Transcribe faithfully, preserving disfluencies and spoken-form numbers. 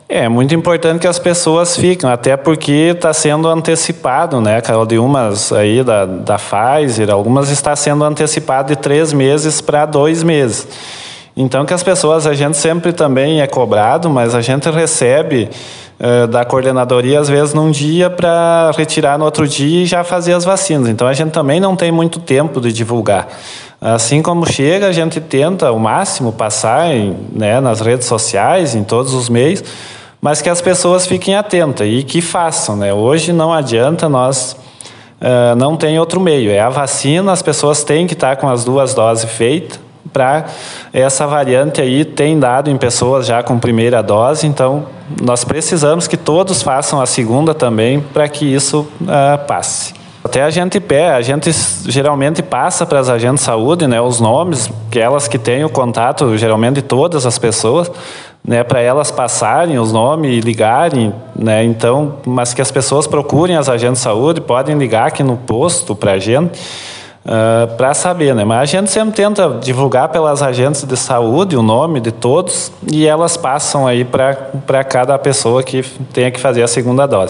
É muito importante que as pessoas fiquem, até porque está sendo antecipado, né, Carol, de umas aí da, da Pfizer, algumas está sendo antecipado de três meses para dois meses. Então que as pessoas, a gente sempre também é cobrado, mas a gente recebe uh, da coordenadoria às vezes num dia para retirar no outro dia e já fazer as vacinas. Então a gente também não tem muito tempo de divulgar. Assim como chega, a gente tenta ao máximo passar em, né, nas redes sociais, em todos os meios, mas que as pessoas fiquem atentas e que façam, né? Hoje não adianta, nós uh, não tem outro meio. É a vacina, as pessoas têm que estar com as duas doses feitas, para essa variante aí tem dado em pessoas já com primeira dose, então nós precisamos que todos façam a segunda também para que isso uh, passe. Até a gente pé, a gente geralmente passa para as agentes de saúde, né, os nomes, que elas que têm o contato, geralmente de todas as pessoas, né, para elas passarem os nomes e ligarem, né, então, mas que as pessoas procurem as agentes de saúde, podem ligar aqui no posto para a gente, uh, para saber, né, mas a gente sempre tenta divulgar pelas agentes de saúde o nome de todos e elas passam aí para para cada pessoa que tenha que fazer a segunda dose.